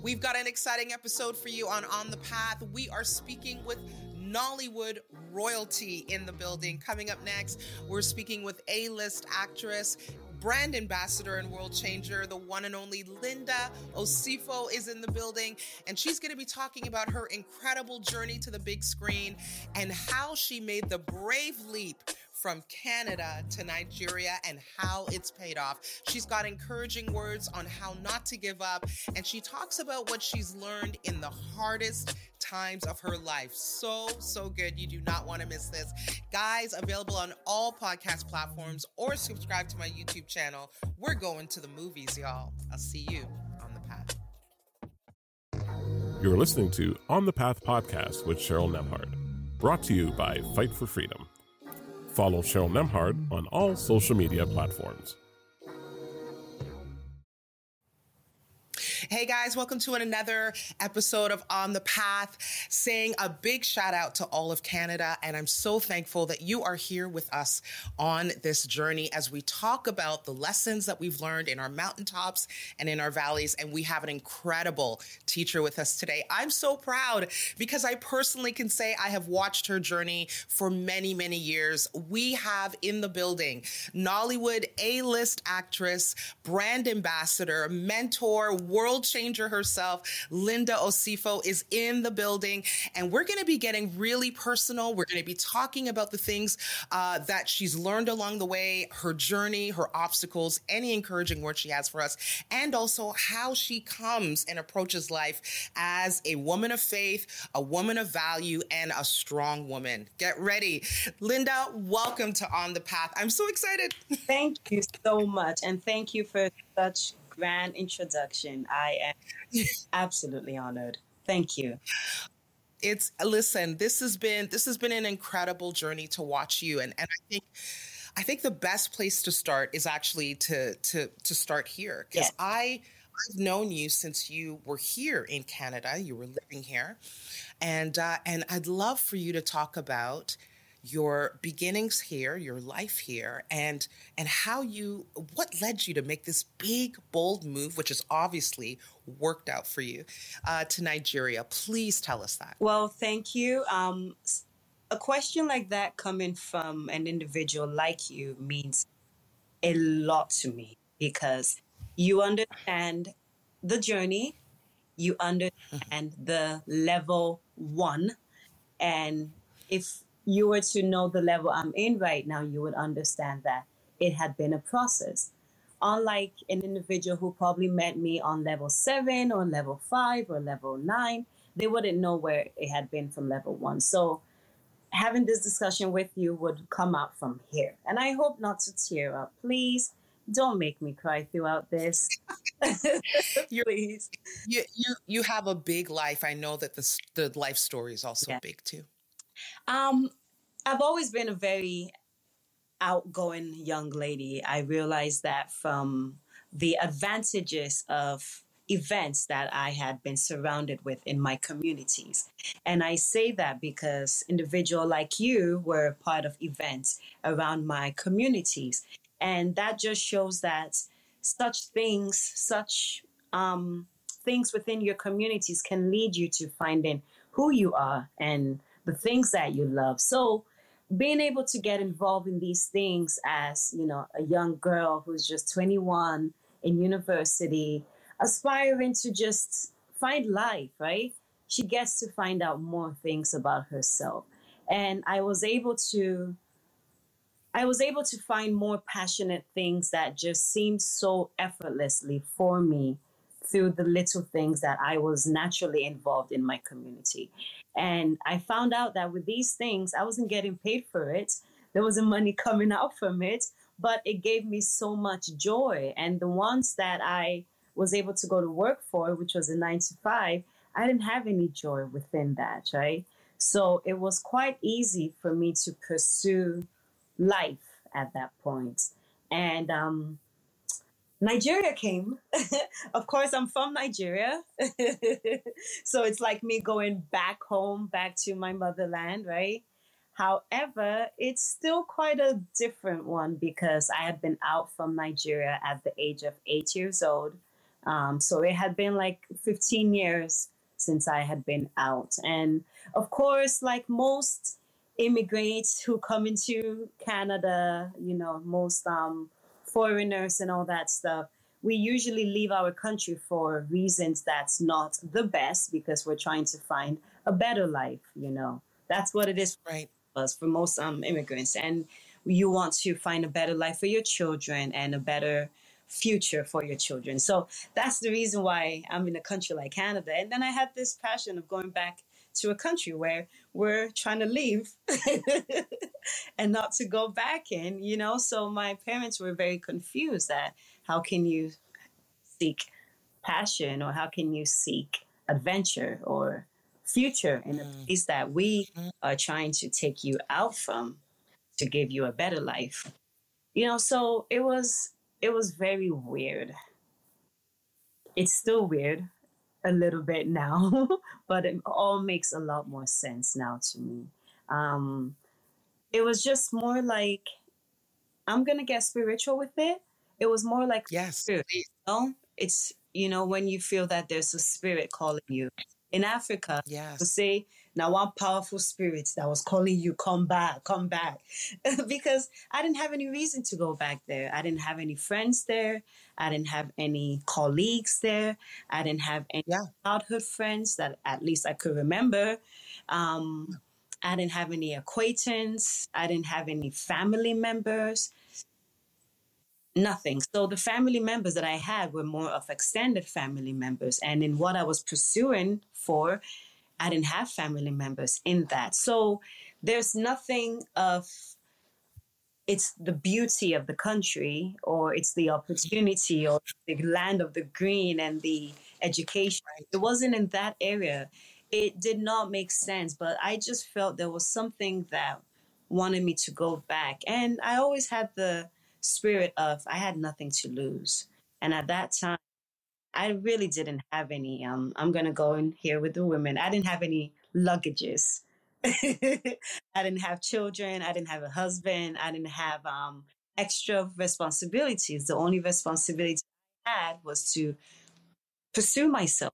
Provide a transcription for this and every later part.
We've got an exciting episode for you on the Path. We are speaking with Nollywood royalty in the building. Coming up next, we're speaking with A-list actress, brand ambassador and world changer, the one and only Linda Osifo is in the building, and she's going to be talking about her incredible journey to the big screen and how she made the brave leap from Canada to Nigeria and how it's paid off. She's got encouraging words on how not to give up, and she talks about what she's learned in the hardest times of her life. So good. You do not want to miss this. Guys, available on all podcast platforms or subscribe to my YouTube channel. We're going to the movies, y'all. I'll see you on the Path. You're listening to On the Path podcast with Cheryl Nembhard, brought to you by Fight for Freedom. Follow Cheryl Nembhard on all social media platforms. Hey guys, welcome to another episode of On the Path. Saying a big shout out to all of Canada, and I'm so thankful that you are here with us on this journey as we talk about the lessons that we've learned in our mountaintops and in our valleys, and we have an incredible teacher with us today. I'm so proud because I personally can say I have watched her journey for many, many years. We have in the building Nollywood A-list actress, brand ambassador, mentor, world changer herself, Linda Osifo is in the building, and we're going to be getting really personal. We're going to be talking about the things that she's learned along the way, her journey, her obstacles, any encouraging words she has for us, and also how she comes and approaches life as a woman of faith, a woman of value, and a strong woman. Get ready. Linda, welcome to On the Path. I'm so excited. Thank you so much, and thank you for such grand introduction. I am absolutely honored. Thank you. Listen, this has been an incredible journey to watch you, and I think the best place to start is actually to start here, because Yes. I've known you since you were here in Canada. You were living here, and I'd love for you to talk about your beginnings here, your life here, and what led you to make this big, bold move, which has obviously worked out for you, to Nigeria. Please tell us that. Well, thank you. A question like that coming from an individual like you means a lot to me because you understand the journey, you understand the level one, and if you were to know the level I'm in right now, you would understand that it had been a process. Unlike an individual who probably met me on level 7 or level 5 or level 9, they wouldn't know where it had been from level 1. So having this discussion with you would come out from here. And I hope not to tear up. Please don't make me cry throughout this. Please. You have a big life. I know that the life story is also big too. I've always been a very outgoing young lady. I realized that from the advantages of events that I had been surrounded with in my communities. And I say that because individuals like you were part of events around my communities. And that just shows that such things within your communities can lead you to finding who you are and the things that you love. So being able to get involved in these things as, a young girl who's just 21 in university, aspiring to just find life, right? She gets to find out more things about herself. And I was able to find more passionate things that just seemed so effortlessly for me through the little things that I was naturally involved in my community. And I found out that with these things, I wasn't getting paid for it. There wasn't money coming out from it, but it gave me so much joy. And the ones that I was able to go to work for, which was a 9 to 5, I didn't have any joy within that, right? So it was quite easy for me to pursue life at that point. And Nigeria came. Of course, I'm from Nigeria. So it's like me going back home, back to my motherland, right? However, it's still quite a different one because I had been out from Nigeria at the age of 8 years old. So it had been like 15 years since I had been out. And of course, like most immigrants who come into Canada, you know, most foreigners and all that stuff, we usually leave our country for reasons that's not the best because we're trying to find a better life, you know. That's what it is Right. for us, for most immigrants. And you want to find a better life for your children and a better future for your children. So that's the reason why I'm in a country like Canada. And then I had this passion of going back to a country where we're trying to leave and not to go back in, you know. So my parents were very confused that how can you seek passion or how can you seek adventure or future in a place that we are trying to take you out from to give you a better life, you know. So it was very weird. It's still weird a little bit now, but it all makes a lot more sense now to me. Um, it was just more like, I'm gonna get spiritual with it. It was more like Yes, spirit. please. You know? It's, you know, when you feel that there's a spirit calling you. In Africa, to Yes. say now one powerful spirit that was calling you, come back, come back. Because I didn't have any reason to go back there. I didn't have any friends there. I didn't have any colleagues there. I didn't have any Yeah. childhood friends that at least I could remember. Um, I didn't have any acquaintance. I didn't have any family members. Nothing. So the family members that I had were more of extended family members. And in what I was pursuing for, I didn't have family members in that. So there's nothing of, it's the beauty of the country or it's the opportunity or the land of the green and the education. It wasn't in that area. It did not make sense, but I just felt there was something that wanted me to go back. And I always had the spirit of I had nothing to lose. And at that time, I really didn't have any. I'm gonna go in here with the women. I didn't have any luggages. I didn't have children. I didn't have a husband. I didn't have extra responsibilities. The only responsibility I had was to pursue myself.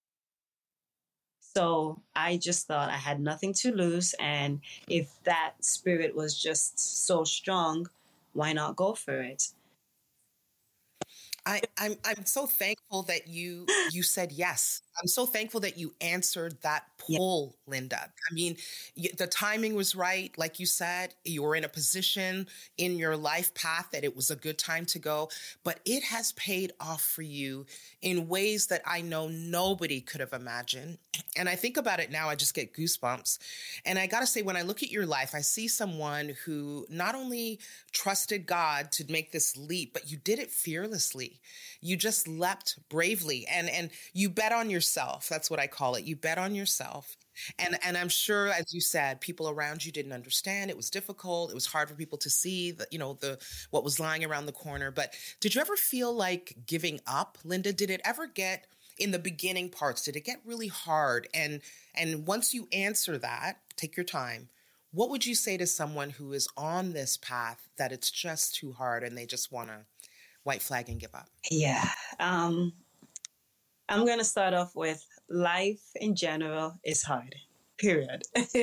So I just thought I had nothing to lose, and if that spirit was just so strong, why not go for it? I'm so thankful that you said yes. I'm so thankful that you answered that Yeah, pull, Linda. I mean, the timing was right. Like you said, you were in a position in your life path that it was a good time to go, but it has paid off for you in ways that I know nobody could have imagined. And I think about it now, I just get goosebumps. And I got to say, when I look at your life, I see someone who not only trusted God to make this leap, but you did it fearlessly. You just leapt bravely and you bet on yourself. That's what I call it. You bet on yourself. And I'm sure, as you said, people around you didn't understand. It was difficult. It was hard for people to see the what was lying around the corner. But did you ever feel like giving up, Linda? Did it ever get in the beginning parts? Did it get really hard? And once you answer that, take your time. What would you say to someone who is on this path that it's just too hard and they just want to white flag and give up? yeah. Um, I'm going to start off with life in general is hard, period.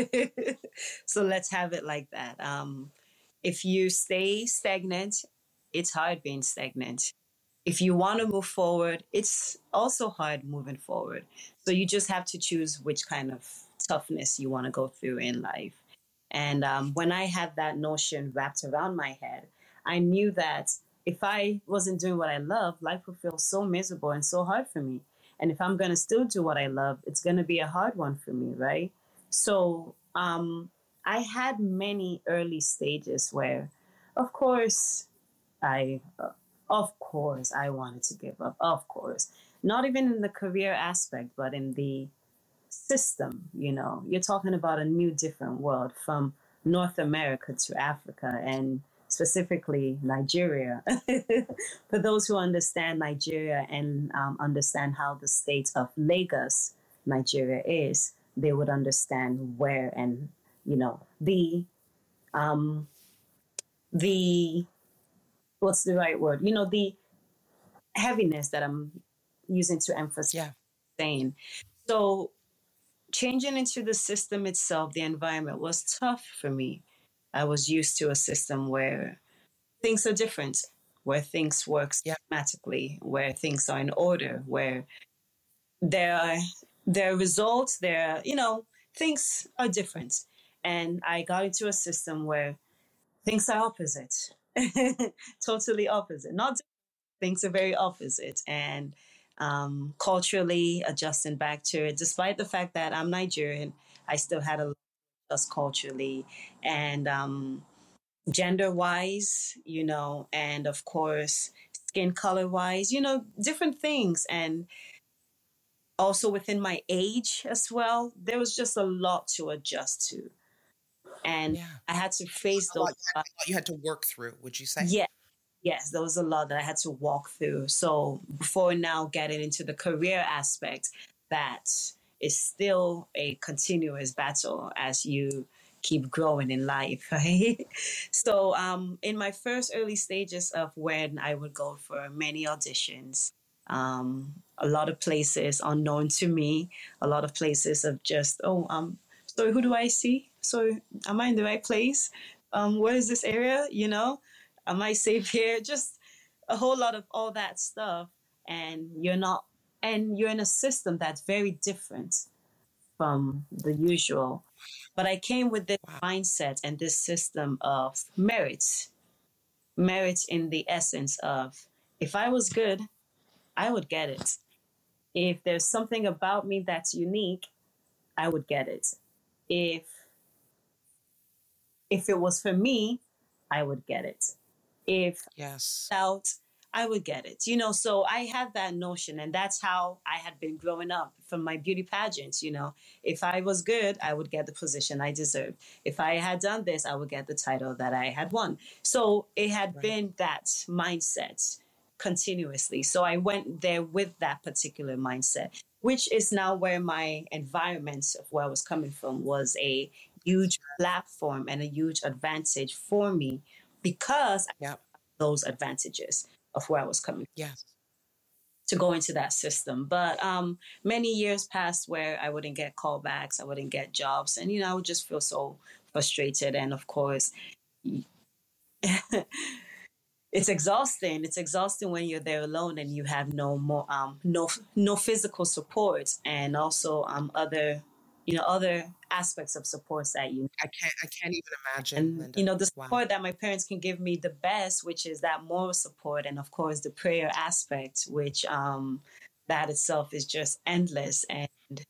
So let's have it like that. If you stay stagnant, it's hard being stagnant. If you want to move forward, it's also hard moving forward. So you just have to choose which kind of toughness you want to go through in life. And when I had that notion wrapped around my head, I knew that if I wasn't doing what I love, life would feel so miserable and so hard for me. And if I'm going to still do what I love, it's going to be a hard one for me, right? So I had many early stages where, of course, I, of course, I wanted to give up. Of course, not even in the career aspect, but in the system. You know, you're talking about a new, different world from North America to Africa and specifically Nigeria. For those who understand Nigeria and understand how the state of Lagos, Nigeria is, they would understand where and um, the what's the right word? You know, the heaviness that I'm using to emphasize Yeah. saying. So changing into the system itself, the environment was tough for me. I was used to a system where things are different, where things work Yeah. systematically, where things are in order, where there are results, things are different. And I got into a system where things are opposite, totally opposite. Not things are very opposite, and culturally adjusting back to it. Despite the fact that I'm Nigerian, I still had a lot of us culturally and gender wise, and of course skin color wise, different things, and also within my age as well. There was just a lot to adjust to, and Yeah. I had to face A lot those. you had to work through, would you say? Yeah, yes, there was a lot that I had to walk through. So before now getting into the career aspect, that is still a continuous battle as you keep growing in life, right? So in my first early stages of when I would go for many auditions, a lot of places unknown to me, a lot of places of just, so who do I see? So am I in the right place? Where is this area? Am I safe here? Just a whole lot of all that stuff. And you're in a system that's very different from the usual. But I came with this mindset and this system of merit in the essence of, if I was good, I would get it. If there's something about me that's unique, I would get it. If it was for me, I would get it. If Yes. out, I would get it. So I had that notion, and that's how I had been growing up from my beauty pageants. If I was good, I would get the position I deserved. If I had done this, I would get the title that I had won. So it had been that mindset continuously. So I went there with that particular mindset, which is now where my environment of where I was coming from was a huge platform and a huge advantage for me, because Yeah. those advantages of where I was coming Yes. to go into that system. But many years passed where I wouldn't get callbacks, I wouldn't get jobs, and I would just feel so frustrated. And of course, it's exhausting. It's exhausting when you're there alone and you have no more no physical support, and also other aspects of supports that you. I can't even imagine, And Linda. the support that my parents can give me the best, which is that moral support, and of course the prayer aspect, which that itself is just endless, and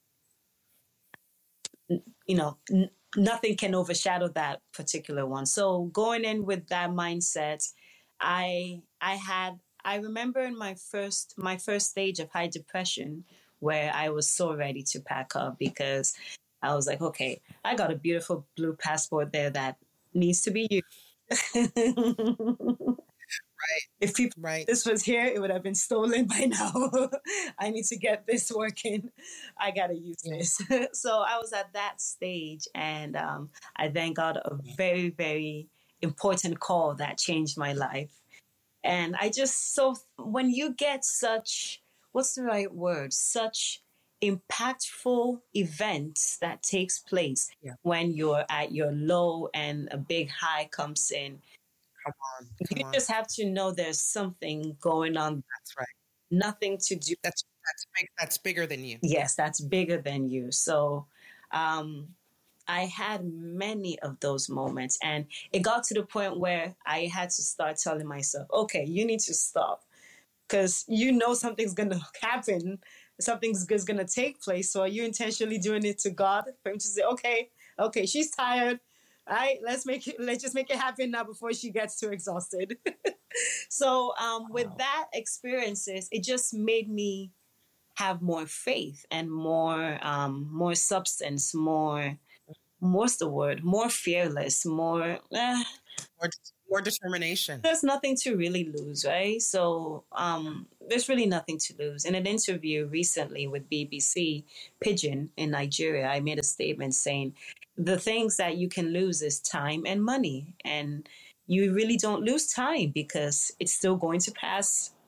nothing can overshadow that particular one. So going in with that mindset, I remember in my first stage of high depression, where I was so ready to pack up, because I was like, okay, I got a beautiful blue passport there that needs to be used. Right. If this was here, it would have been stolen by now. I need to get this working. I gotta use this. So I was at that stage, and I then got a very, very important call that changed my life. And when you get such, what's the right word? Such impactful events that takes place when you're at your low and a big high comes in. Come on. You just have to know there's something going on. That's right. Nothing to do. That's big. That's bigger than you. Yes, that's bigger than you. So I had many of those moments, and it got to the point where I had to start telling myself, okay, you need to stop, because something's going to happen. Something's going to take place. So are you intentionally doing it to God for him to say, okay, she's tired. All right, let's just make it happen now before she gets too exhausted. So with that experiences, it just made me have more faith and more substance, more, what's the word? More fearless, more determination. There's nothing to really lose, right? So there's really nothing to lose. In an interview recently with BBC Pidgin in Nigeria, I made a statement saying the things that you can lose is time and money. And you really don't lose time, because it's still going to pass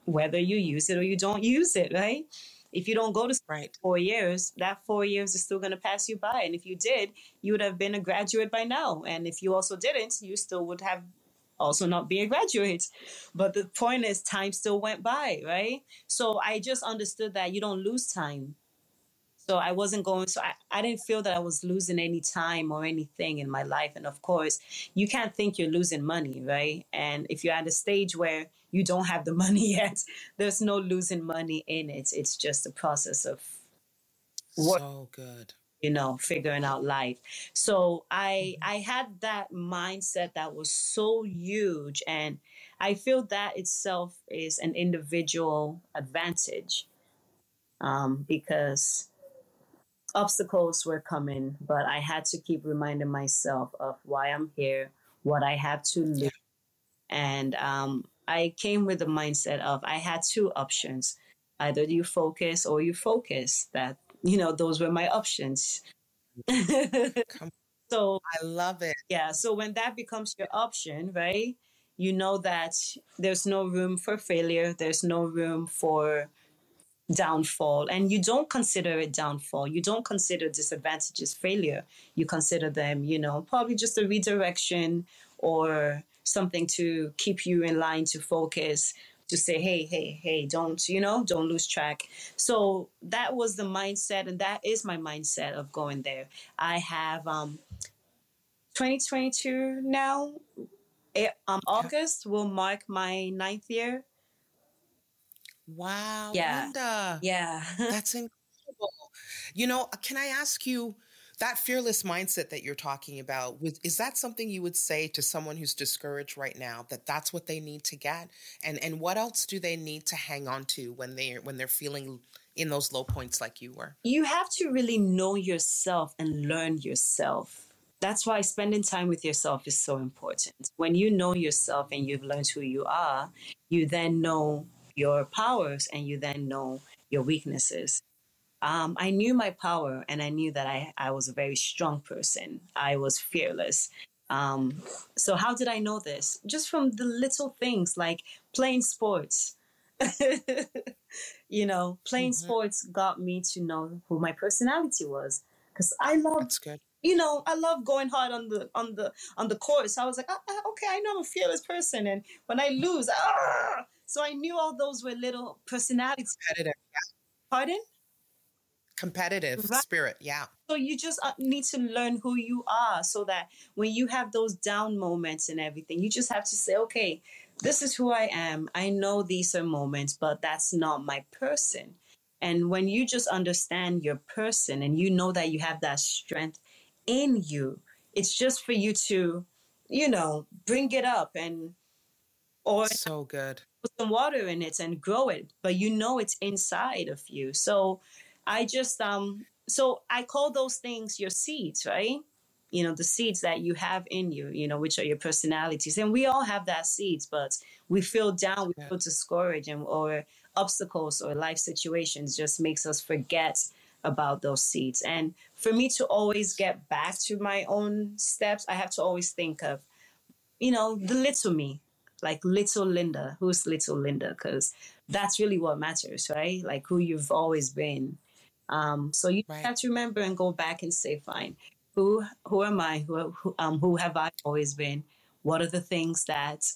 whether you use it or you don't use it, right? If you don't go to school Right. for 4 years, that 4 years is still going to pass you by. And if you did, you would have been a graduate by now. And if you also didn't, you still would have also not be a graduate. But the point is, time still went by, right? So I just understood that you don't lose time. So I wasn't going, so I didn't feel that I was losing any time or anything in my life. And of course, you can't think you're losing money, right? And if you're at a stage where you don't have the money yet, there's no losing money in it. It's just a process of work, So good. figuring out life. So I had that mindset that was so huge. And I feel that itself is an individual advantage, because obstacles were coming, but I had to keep reminding myself of why I'm here, what I have to lose. And I came with the mindset of I had two options. Either you focus or you focus. Those were my options. Come, So, I love it. yeah, so when that becomes your option, right, you know that there's no room for failure, there's no room for downfall, and you don't consider it downfall, you don't consider disadvantages failure, you consider them probably just a redirection or something to keep you in line, to focus, to say hey, don't lose track. So that was the mindset, and that is my mindset of going there. I have 2022 now. August will mark my 9th year. Wow, Yeah. Linda. Yeah. That's incredible. Can I ask you, that fearless mindset that you're talking about, is that something you would say to someone who's discouraged right now, that that's what they need to get? And what else do they need to hang on to when they're feeling in those low points like you were? You have to really know yourself and learn yourself. That's why spending time with yourself is so important. When you know yourself and you've learned who you are, you then know your powers and you then know your weaknesses. I knew my power, and I knew that I was a very strong person. I was fearless. So how did I know this? Just from the little things like playing sports. Playing sports got me to know who my personality was, because I love, That's good. I love going hard on the court. So I was like, okay, I know I'm a fearless person, and when I lose, so I knew all those were little personalities. Competitive. Pardon? Competitive Right. spirit. Yeah. So you just need to learn who you are, so that when you have those down moments and everything, you just have to say, okay, this is who I am. I know these are moments, but that's not my person. And when you just understand your person and you know that you have that strength in you, it's just for you to, bring it up or So good. put some water in it and grow it, but it's inside of you. So I just so I call those things your seeds, right? The seeds that you have in you, which are your personalities. And we all have that seeds, but we feel down, we feel discouraged, or obstacles or life situations just makes us forget about those seeds. And for me to always get back to my own steps, I have to always think of, the little me, like little Linda. Who's little Linda? Because that's really what matters, right? Like who you've always been. So you Right. have to remember and go back and say, fine, who am I? Who have I always been? What are the things that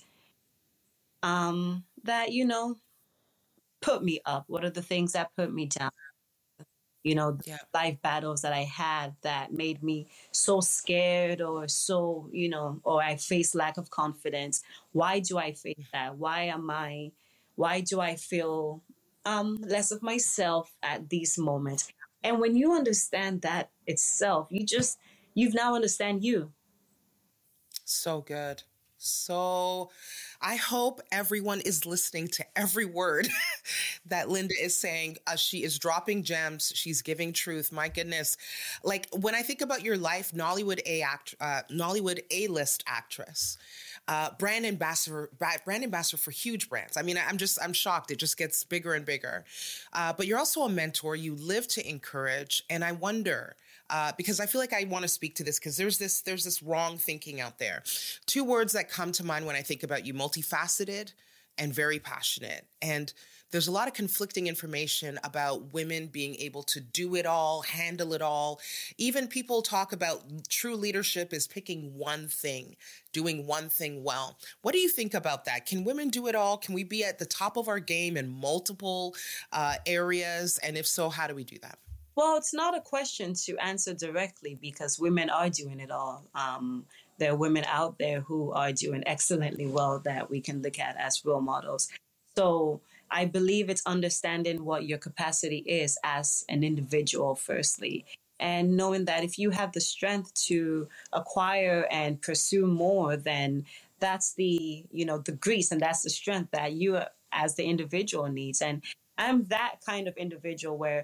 put me up? What are the things that put me down? The Yeah. life battles that I had that made me so scared, or so, or I face lack of confidence. Why do I face that? Why do I feel less of myself at these moments? And when you understand that itself, you've now understand you. So good. So I hope everyone is listening to every word that Linda is saying. She is dropping gems. She's giving truth. My goodness. Like when I think about your life, Nollywood A-list actress, brand ambassador for huge brands. I mean, I'm shocked. It just gets bigger and bigger. But you're also a mentor. You live to encourage. And I wonder, because I feel like I want to speak to this, because there's this wrong thinking out there. Two words that come to mind when I think about you: multifaceted and very passionate. And there's a lot of conflicting information about women being able to do it all, handle it all. Even people talk about true leadership is picking one thing, doing one thing well. What do you think about that? Can women do it all? Can we be at the top of our game in multiple areas? And if so, how do we do that? Well, it's not a question to answer directly because women are doing it all. There are women out there who are doing excellently well that we can look at as role models. So I believe it's understanding what your capacity is as an individual, firstly, and knowing that if you have the strength to acquire and pursue more, then that's the grease and that's the strength that you as the individual needs. And I'm that kind of individual where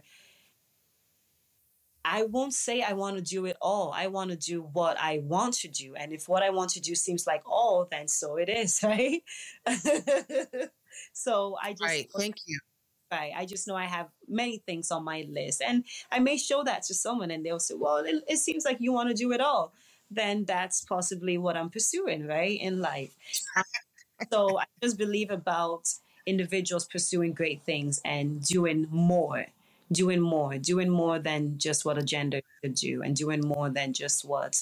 I won't say I want to do it all. I want to do what I want to do. And if what I want to do seems like all, then so it is, right? So I just, right. Thank you. Right. I just know I have many things on my list. And I may show that to someone and they'll say, well, it seems like you want to do it all. Then that's possibly what I'm pursuing, right, in life. So I just believe about individuals pursuing great things and doing more than just what a gender could do, and doing more than just what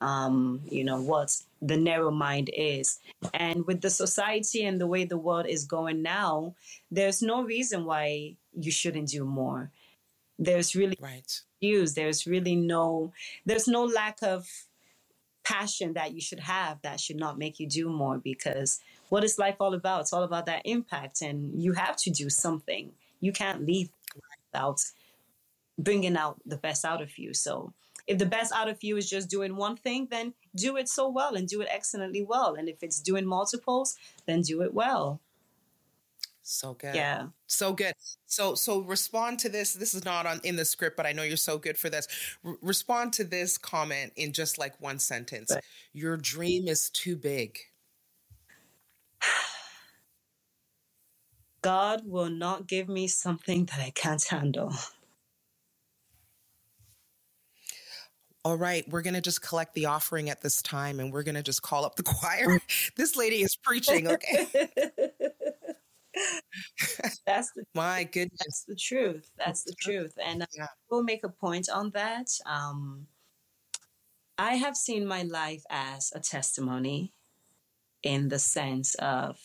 the narrow mind is. And with the society and the way the world is going now, there's no reason why you shouldn't do more. There's really right. There's no lack of passion that you should have that should not make you do more, because what is life all about? It's all about that impact, and you have to do something. You can't leave without bringing out the best out of you. So if the best out of you is just doing one thing, then do it so well and do it excellently well. And if it's doing multiples, then do it well. So good. Yeah. So good. So respond to this. This is not in the script, but I know you're so good for this. Respond to this comment in just like one sentence. Right. Your dream is too big. God will not give me something that I can't handle. All right, we're going to just collect the offering at this time, and we're going to just call up the choir. This lady is preaching, okay? My goodness. That's the truth. That's the truth. And we'll make a point on that. I have seen my life as a testimony in the sense of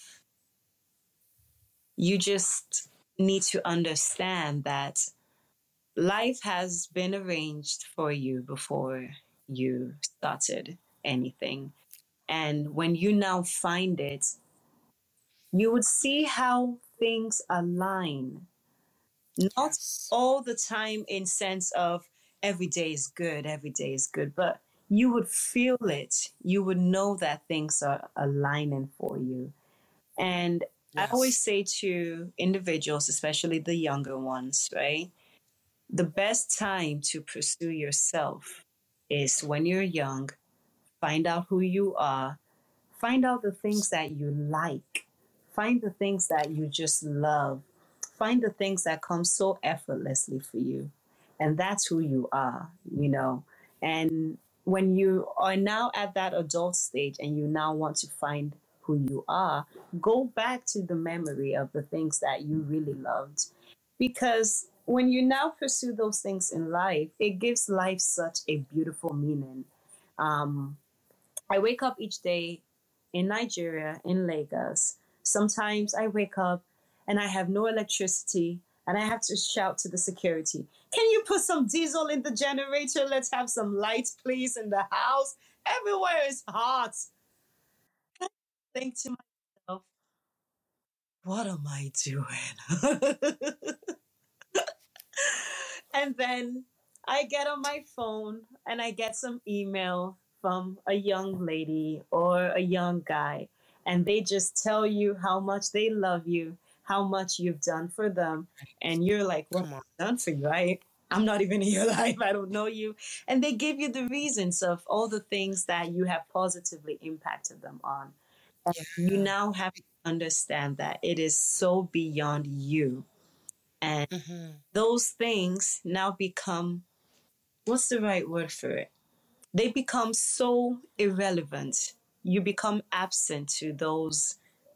you just need to understand that life has been arranged for you before you started anything. And when you now find it, you would see how things align. Not all the time in sense of every day is good, but you would feel it. You would know that things are aligning for you. And I always say to individuals, especially the younger ones, right? The best time to pursue yourself is when you're young. Find out who you are. Find out the things that you like. Find the things that you just love. Find the things that come so effortlessly for you. And that's who you are, And when you are now at that adult stage and you now want to find who you are, go back to the memory of the things that you really loved. Because when you now pursue those things in life, it gives life such a beautiful meaning. I wake up each day in Nigeria, in Lagos. Sometimes I wake up and I have no electricity and I have to shout to the security, can you put some diesel in the generator? Let's have some lights, please, in the house. Everywhere is hot. I think to myself, what am I doing? And then I get on my phone and I get some email from a young lady or a young guy, and they just tell you how much they love you, how much you've done for them. And you're like, what have I done for you? I'm not even in your life. I don't know you. And they give you the reasons of all the things that you have positively impacted them on. And you now have to understand that it is so beyond you. And those things now become, what's the right word for it? They become so irrelevant. You become absent to those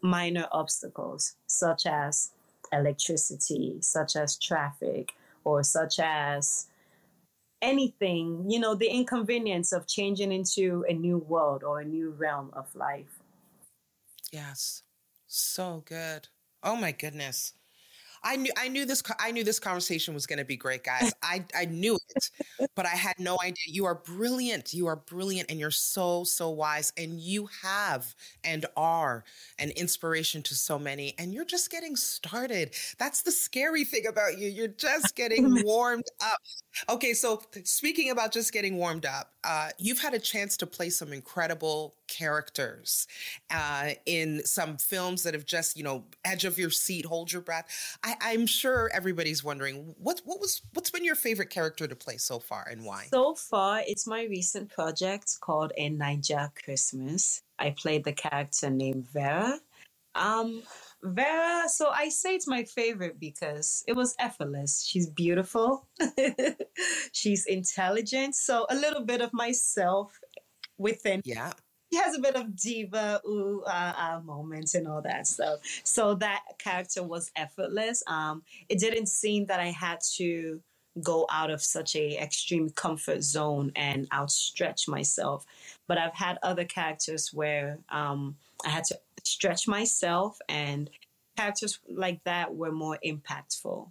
minor obstacles, such as electricity, such as traffic, or such as anything, the inconvenience of changing into a new world or a new realm of life. Yes. So good. Oh my goodness. I knew this conversation was going to be great, guys. I knew it, but I had no idea. You are brilliant. You are brilliant, and you're so, so wise, and you have and are an inspiration to so many, and you're just getting started. That's the scary thing about you. You're just getting warmed up. Okay, so speaking about just getting warmed up, you've had a chance to play some incredible characters in some films that have just, edge of your seat, hold your breath. I'm sure everybody's wondering what's been your favorite character to play so far and why? So far, it's my recent project called A Naija Christmas. I played the character named Vera. Vera, so I say it's my favorite because it was effortless. She's beautiful. She's intelligent. So a little bit of myself within. Yeah. She has a bit of diva, moments and all that stuff. So that character was effortless. It didn't seem that I had to go out of such a extreme comfort zone and outstretch myself. But I've had other characters where I had to stretch myself, and characters like that were more impactful.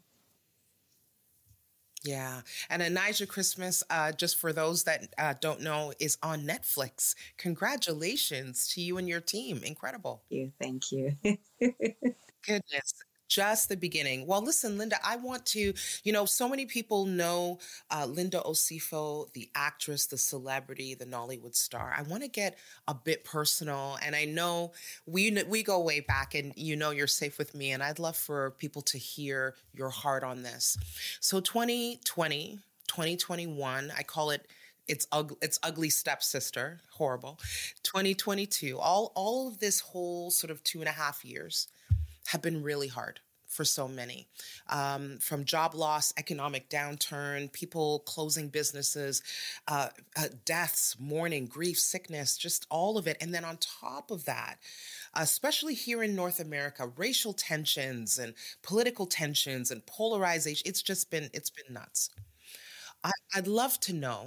Yeah. And A Naija Christmas, just for those that don't know, is on Netflix. Congratulations to you and your team. Incredible. Thank you. Goodness. Just the beginning. Well, listen, Linda, I want to, so many people know Linda Osifo, the actress, the celebrity, the Nollywood star. I want to get a bit personal. And I know we go way back, and you're safe with me. And I'd love for people to hear your heart on this. So 2020, 2021, I call it, it's ugly stepsister, horrible. 2022, all of this whole sort of 2.5 years have been really hard for so many, from job loss, economic downturn, people closing businesses, deaths, mourning, grief, sickness, just all of it. And then on top of that, especially here in North America, racial tensions and political tensions and polarization, it's been nuts. I'd love to know,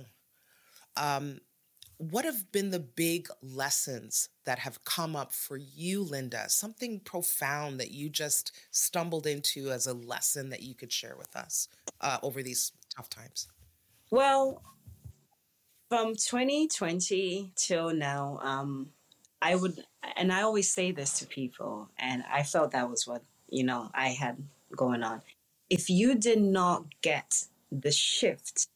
what have been the big lessons that have come up for you, Linda? Something profound that you just stumbled into as a lesson that you could share with us over these tough times? Well, from 2020 till now, I always say this to people, and I felt that was what, I had going on. If you did not get the shift,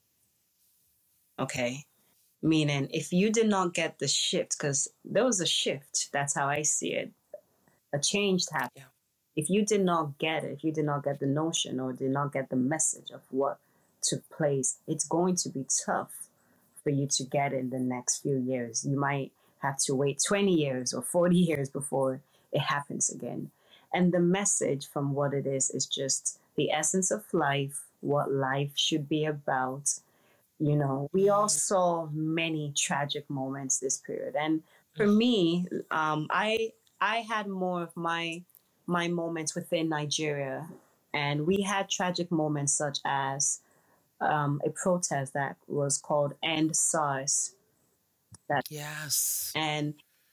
okay, meaning if you did not get the shift, because there was a shift, that's how I see it, a change happened. Yeah. If you did not get it, if you did not get the notion or did not get the message of what took place, it's going to be tough for you to get in the next few years. You might have to wait 20 years or 40 years before it happens again. And the message from what it is just the essence of life, what life should be about. We all saw many tragic moments this period. And for me, I had more of my moments within Nigeria. And we had tragic moments such as a protest that was called End SARS. Yes. And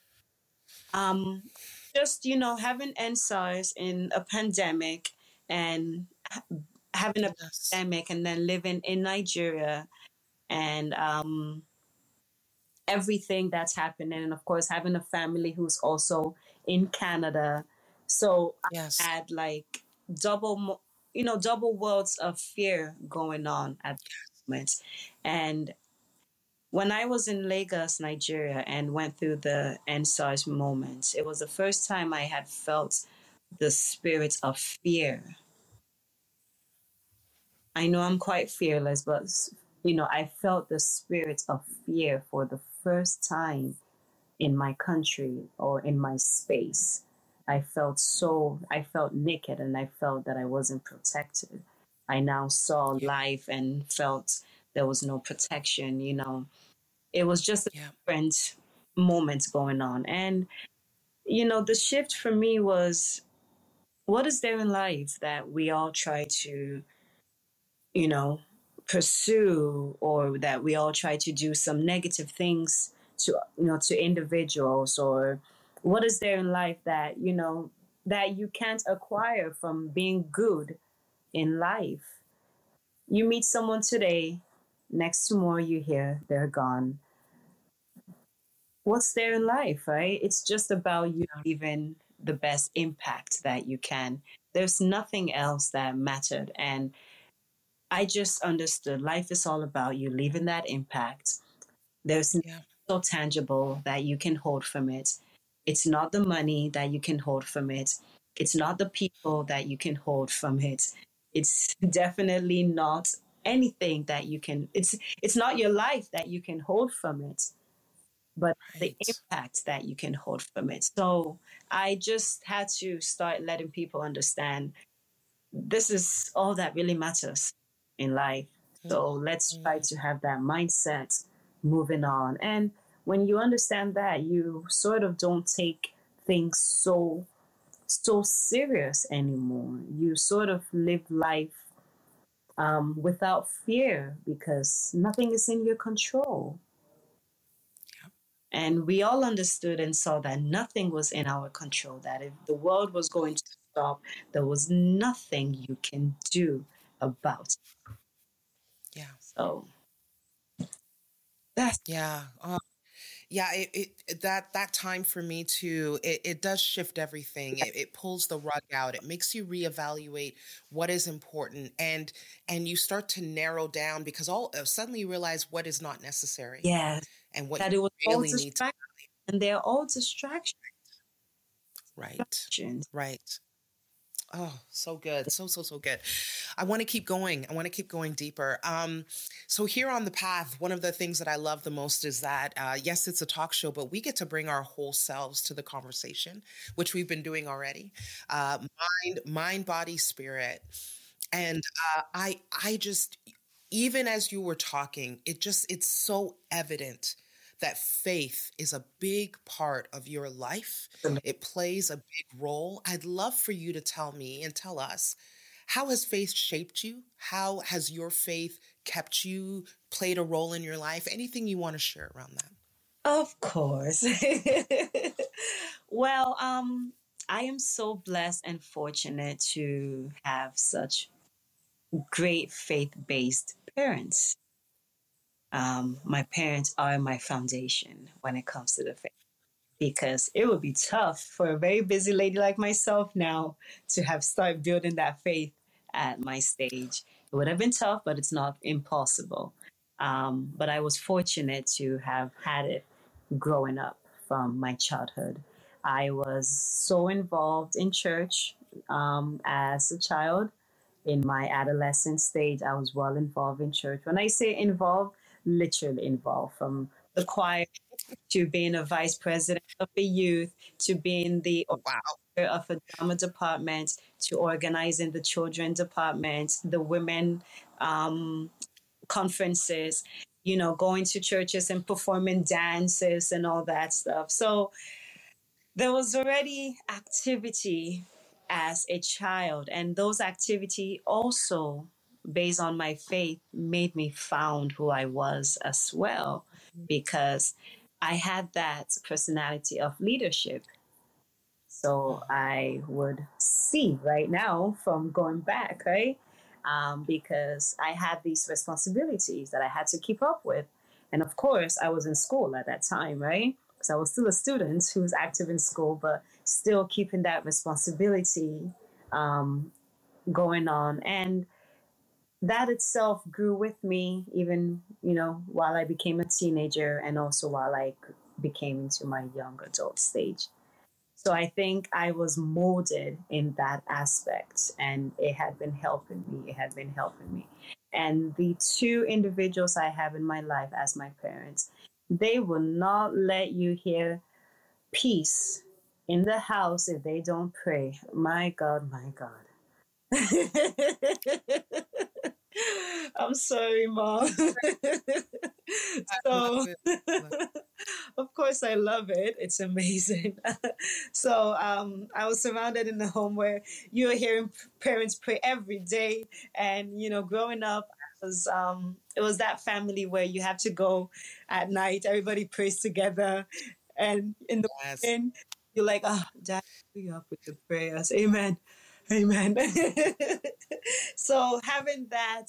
just, having End SARS in a pandemic and having a pandemic and then living in Nigeria and everything that's happening. And of course, having a family who's also in Canada. So yes. I had like double worlds of fear going on at the moment. And when I was in Lagos, Nigeria, and went through the End SARS moments, it was the first time I had felt the spirit of fear. I know I'm quite fearless, but I felt the spirit of fear for the first time in my country or in my space. I felt naked, and I felt that I wasn't protected. I now saw life and felt there was no protection, It was just a different moment going on. And the shift for me was, what is there in life that we all try to, you know, pursue, or that we all try to do some negative things to, to individuals? Or what is there in life that, that you can't acquire from being good in life? You meet someone today, next tomorrow you hear they're gone. What's there in life, right? It's just about you leaving the best impact that you can. There's nothing else that mattered. And I just understood life is all about you leaving that impact. There's nothing Yeah. so tangible that you can hold from it. It's not the money that you can hold from it. It's not the people that you can hold from it. It's definitely not anything that you can, it's not your life that you can hold from it, but the Right. impact that you can hold from it. So I just had to start letting people understand this is all that really matters in life. So let's try Mhm. to have that mindset moving on. And when you understand that, you sort of don't take things so serious anymore. You sort of live life without fear, because nothing is in your control. And we all understood and saw that nothing was in our control, that if the world was going to stop, there was nothing you can do about it. Yeah. So that's Yeah. Yeah, that time for me too, it does shift everything. It pulls the rug out. It makes you reevaluate what is important, and you start to narrow down, because all suddenly you realize what is not necessary yes, and what you that it was all really need to. distraction, and they're all distractions. Right. Right. Oh, so good. So good. I want to keep going. I want to keep going deeper. So here on the path, one of the things that I love the most is that, yes, it's a talk show, but we get to bring our whole selves to the conversation, which we've been doing already. Mind, body, spirit. And I just, even as you were talking, it's so evident that faith is a big part of your life. It plays a big role. I'd love for you to tell me and tell us, how has faith shaped you? How has your faith kept you, played a role in your life? Anything you want to share around that? Of course. Well, I am so blessed and fortunate to have such great faith-based parents. My parents are my foundation when it comes to the faith, because it would be tough for a very busy lady like myself now to have started building that faith at my stage. It would have been tough, but it's not impossible. But I was fortunate to have had it growing up from my childhood. I was so involved in church as a child. In my adolescent stage, I was well involved in church. When I say involved, literally involved, from the choir to being a vice president of the youth, to being the Wow. organizer of a drama department, to organizing the children department, the women um, conferences, going to churches and performing dances and all that stuff. So there was already activity as a child, and those activity also, based on my faith, made me found who I was as well, because I had that personality of leadership. So I would see right now from going back, right? Because I had these responsibilities that I had to keep up with. And of course, I was in school at that time, right? So I was still a student who was active in school, but still keeping that responsibility um, going on. And that itself grew with me, even, while I became a teenager, and also while I became into my young adult stage. So I think I was molded in that aspect, and it had been helping me. It had been helping me. And the two individuals I have in my life as my parents, they will not let you hear peace in the house if they don't pray. My God, my God. I'm sorry, Mom. I So, love it. Love of course, I love it. It's amazing. So, I was surrounded in a home where you were hearing parents pray every day, and growing up. It was that family where you have to go at night, everybody prays together, and in the Yes. morning, you're like, oh, Dad, we up with the prayers. Amen. Amen. So having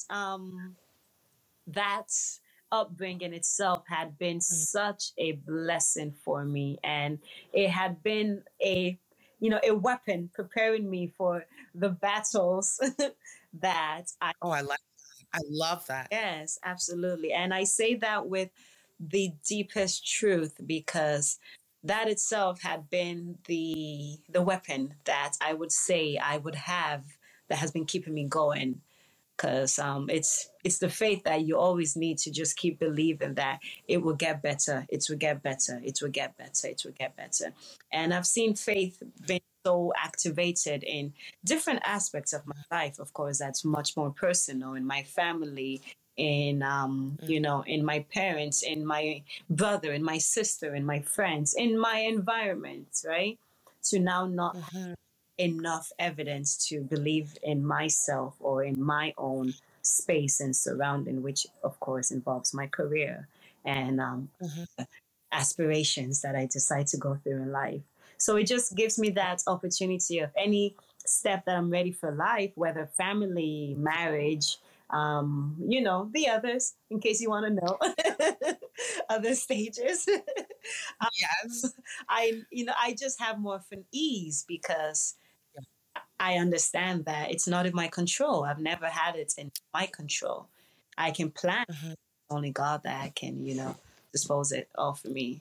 that upbringing itself had been Mm. such a blessing for me, and it had been a weapon preparing me for the battles that I. Oh, I love that. Yes, absolutely. And I say that with the deepest truth because that itself had been the weapon that I would say I would have that has been keeping me going. Because it's the faith that you always need to just keep believing that it will get better, it will get better, it will get better, it will get better. And I've seen faith being so activated in different aspects of my life. Of course, that's much more personal in my family, Mm. in my parents, in my brother, in my sister, in my friends, in my environment, right? To now not Mhm. enough evidence to believe in myself or in my own space and surrounding, which of course involves my career and Mhm. aspirations that I decide to go through in life. So it just gives me that opportunity of any step that I'm ready for life, whether family, marriage, the others, in case you want to know, other stages. Yes. I just have more of an ease because I understand that it's not in my control. I've never had it in my control. I can plan, Mhm. only God that can, dispose it all for me.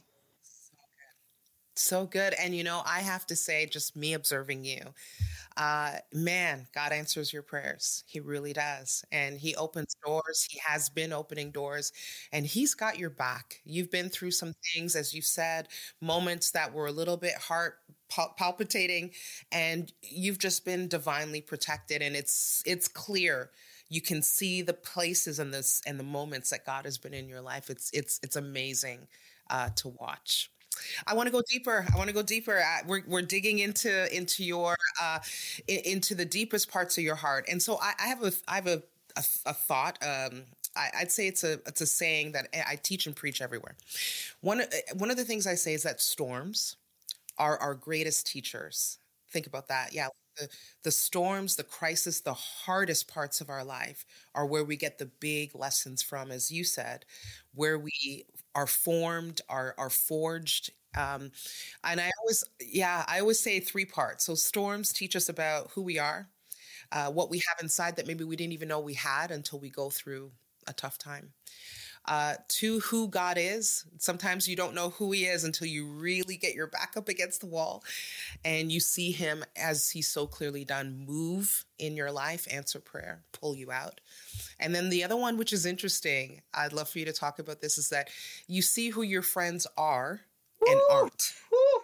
So good. And I have to say, just me observing you, man, God answers your prayers. He really does. And He opens doors. He has been opening doors and He's got your back. You've been through some things, as you said, moments that were a little bit heart palpitating, and you've just been divinely protected. And it's clear. You can see the places and the moments that God has been in your life. It's amazing to watch. I want to go deeper. I want to go deeper. We're digging into your into the deepest parts of your heart, and so I have a thought. I'd say it's a saying that I teach and preach everywhere. One of the things I say is that storms are our greatest teachers. Think about that. Yeah. The storms, the crisis, the hardest parts of our life are where we get the big lessons from, as you said, where we are formed, are forged. And I always say three parts. So storms teach us about who we are, what we have inside that maybe we didn't even know we had until we go through a tough time. To who God is. Sometimes you don't know who He is until you really get your back up against the wall and you see Him, as He's so clearly done, move in your life, answer prayer, pull you out. And then the other one, which is interesting, I'd love for you to talk about this, is that you see who your friends are and Woo! aren't. Woo!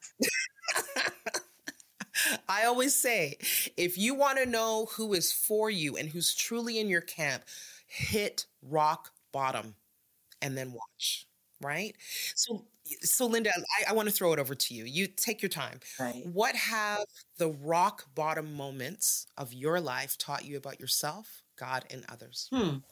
I always say, if you want to know who is for you and who's truly in your camp, hit rock bottom and then watch, right? So, so Linda, I want to throw it over to you. You take your time. Right. What have the rock bottom moments of your life taught you about yourself, God, and others?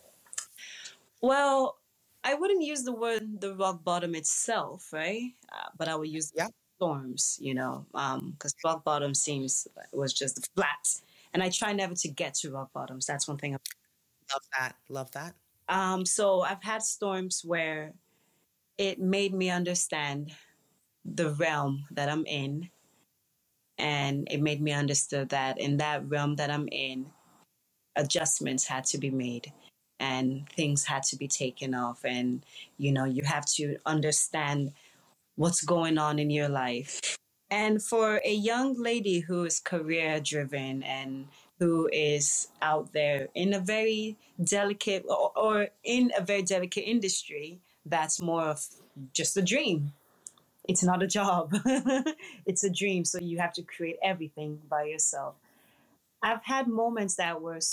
Well, I wouldn't use the rock bottom itself, right? But I would use Yeah, storms, because rock bottom seems like it was just flat. And I try never to get to rock bottoms. That's one thing. love that. Love that. So I've had storms where it made me understand the realm that I'm in. And it made me understand that in that realm that I'm in, adjustments had to be made and things had to be taken off. And, you have to understand what's going on in your life. And for a young lady who is career driven and who is out there in a very delicate or in a very delicate industry, that's more of just a dream. It's not a job. It's a dream. So you have to create everything by yourself. I've had moments that were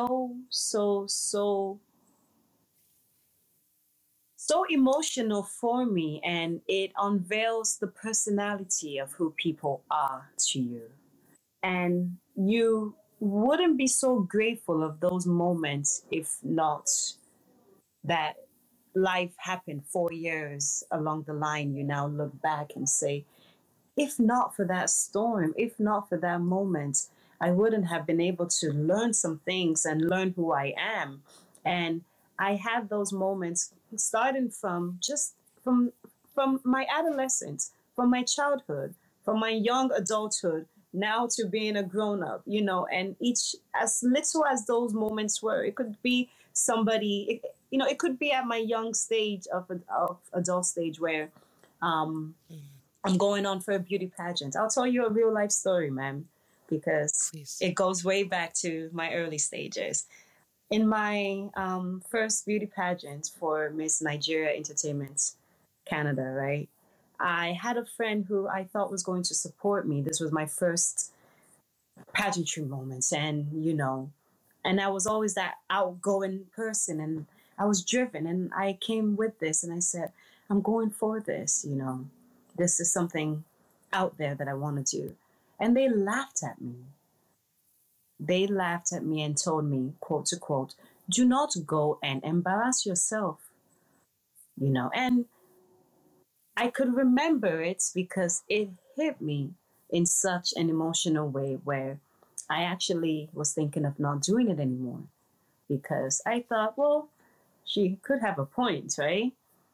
so emotional for me, and it unveils the personality of who people are to you. And you wouldn't be so grateful of those moments if not that life happened 4 years along the line. You now look back and say, if not for that storm, if not for that moment, I wouldn't have been able to learn some things and learn who I am. And I had those moments starting from just from my adolescence, from my childhood, from my young adulthood, now to being a grown up, and each, as little as those moments were, it could be somebody, it could be at my young stage of adult stage where um, I'm going on for a beauty pageant. I'll tell you a real life story, ma'am, because Please. it goes way back to my early stages. In my first beauty pageant for Miss Nigeria Entertainment Canada, right? I had a friend who I thought was going to support me. This was my first pageantry moments, and I was always that outgoing person, and I was driven, and I came with this, and I said, I'm going for this. This is something out there that I want to do. And they laughed at me. They laughed at me and told me, quote to quote, do not go and embarrass yourself. And I could remember it because it hit me in such an emotional way where I actually was thinking of not doing it anymore because I thought, well, she could have a point, right?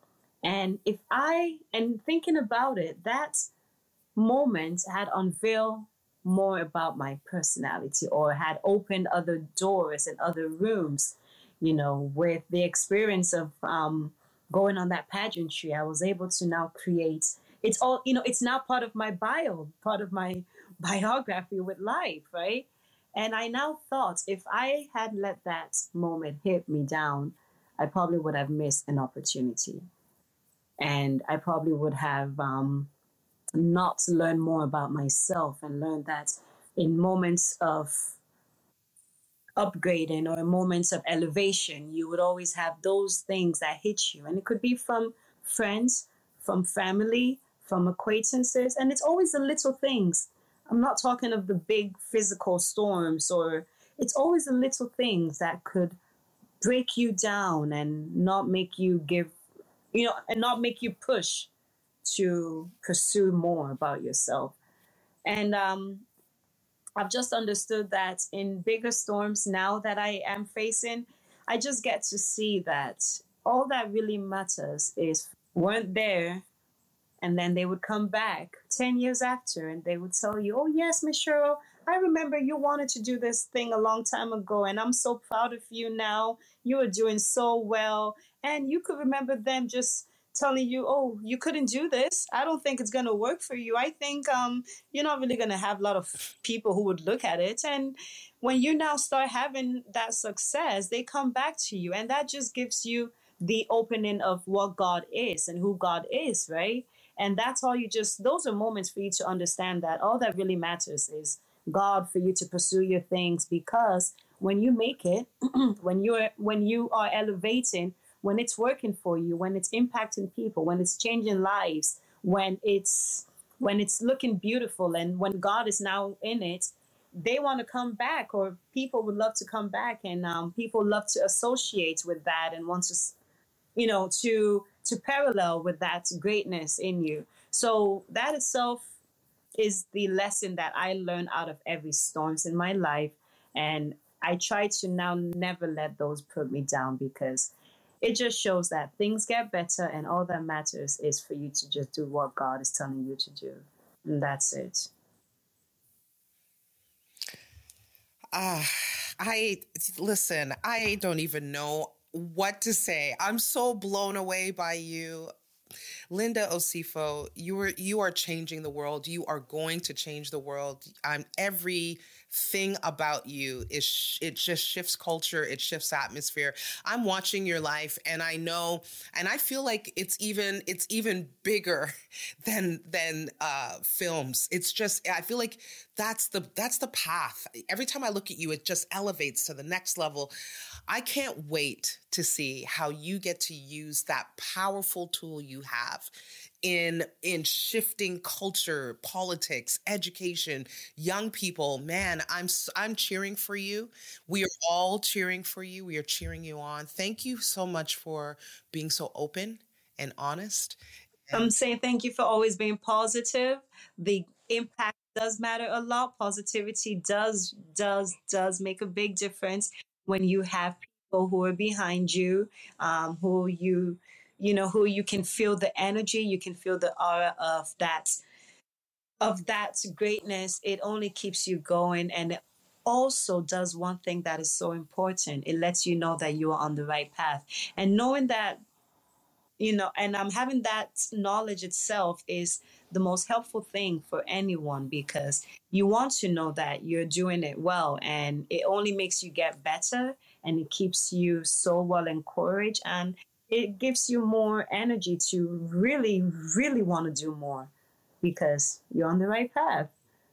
And thinking about it, that moment had unveiled more about my personality or had opened other doors and other rooms, with the experience of going on that pageantry. I was able to now create, it's all, it's now part of my bio, part of my biography with life, right? And I now thought if I had let that moment hit me down, I probably would have missed an opportunity. And I probably would have not learned more about myself and learned that in moments of upgrading or in moments of elevation, you would always have those things that hit you. And it could be from friends, from family, from acquaintances. And it's always the little things. I'm not talking of the big physical storms, or it's always the little things that could break you down and not make you and not make you push to pursue more about yourself. And I've just understood that in bigger storms now that I am facing, I just get to see that all that really matters is weren't there, and then they would come back 10 years after and they would tell you, oh, yes, Miss Cheryl, I remember you wanted to do this thing a long time ago, and I'm so proud of you now. You are doing so well. And you could remember them just telling you, oh, you couldn't do this. I don't think it's going to work for you. I think you're not really going to have a lot of people who would look at it. And when you now start having that success, they come back to you. And that just gives you the opening of what God is and who God is, right? And that's all those are moments for you to understand that all that really matters is God, for you to pursue your things, because when you make it, when you are elevating, when it's working for you, when it's impacting people, when it's changing lives, when it's looking beautiful, and when God is now in it, they want to come back, or people would love to come back, and people love to associate with that and want to to parallel with that greatness in you. So that itself is the lesson that I learned out of every storms in my life. And I try to now never let those put me down, because it just shows that things get better, and all that matters is for you to just do what God is telling you to do. And that's it. Ah, I listen, I don't even know what to say. I'm so blown away by you. Linda Osifo, you are changing the world. You are going to change the world. Everything about you it just shifts culture. It shifts atmosphere. I'm watching your life, and I know, and I feel like it's even bigger than films. It's just, I feel like that's the path. Every time I look at you, it just elevates to the next level. I can't wait to see how you get to use that powerful tool you have in shifting culture, politics, education, young people. Man, I'm cheering for you. We are all cheering for you. We are cheering you on. Thank you so much for being so open and honest. I'm saying thank you for always being positive. The impact does matter a lot. Positivity does make a big difference when you have people who are behind you, who who you can feel the energy, you can feel the aura of that greatness. It only keeps you going, and it also does one thing that is so important. It lets you know that you are on the right path, and knowing that, and having that knowledge itself is the most helpful thing for anyone, because you want to know that you're doing it well, and it only makes you get better, and it keeps you so well encouraged, and it gives you more energy to really, really want to do more because you're on the right path.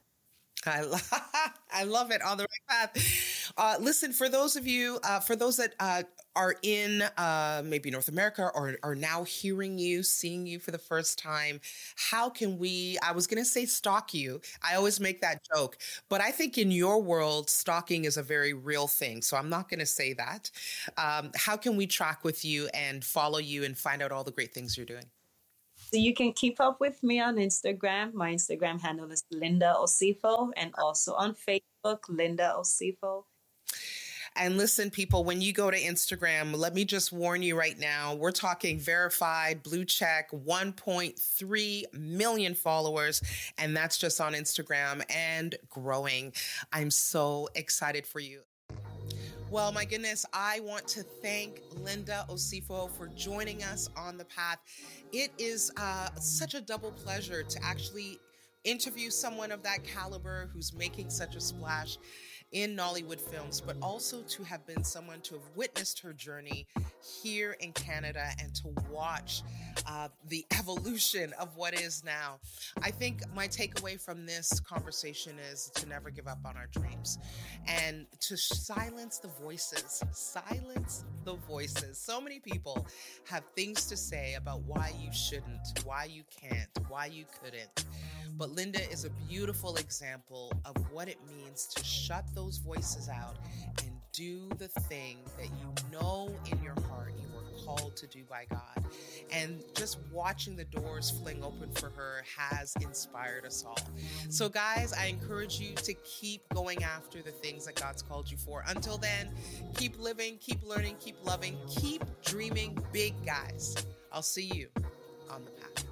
I love it. On the right path. Listen, for those of you, for those that are in maybe North America or are now hearing you, seeing you for the first time, how can we, I was going to say stalk you. I always make that joke, but I think in your world, stalking is a very real thing. So I'm not going to say that. How can we track with you and follow you and find out all the great things you're doing? So you can keep up with me on Instagram. My Instagram handle is Linda Osifo, and also on Facebook, Linda Osifo. And listen, people, when you go to Instagram, let me just warn you right now, we're talking verified, blue check, 1.3 million followers, and that's just on Instagram and growing. I'm so excited for you. Well, my goodness, I want to thank Linda Osifo for joining us on The Path. It is such a double pleasure to actually interview someone of that caliber who's making such a splash in Nollywood films, but also to have been someone to have witnessed her journey here in Canada and to watch the evolution of what is now. I think my takeaway from this conversation is to never give up on our dreams and to silence the voices. Silence the voices. So many people have things to say about why you shouldn't, why you can't, why you couldn't. But Linda is a beautiful example of what it means to shut those voices out and do the thing that you know in your heart you were called to do by God. And just watching the doors fling open for her has inspired us all. So guys, I encourage you to keep going after the things that God's called you for. Until then, keep living, keep learning, keep loving, keep dreaming big, guys. I'll see you on the path.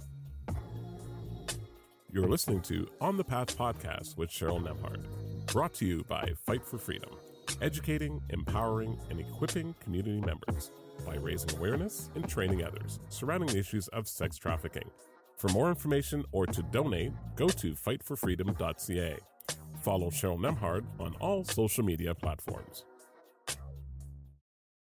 You're listening to On the Path podcast with Cheryl Nembhard, brought to you by Fight for Freedom, educating, empowering, and equipping community members by raising awareness and training others surrounding the issues of sex trafficking. For more information or to donate, go to fightforfreedom.ca. Follow Cheryl Nembhard on all social media platforms.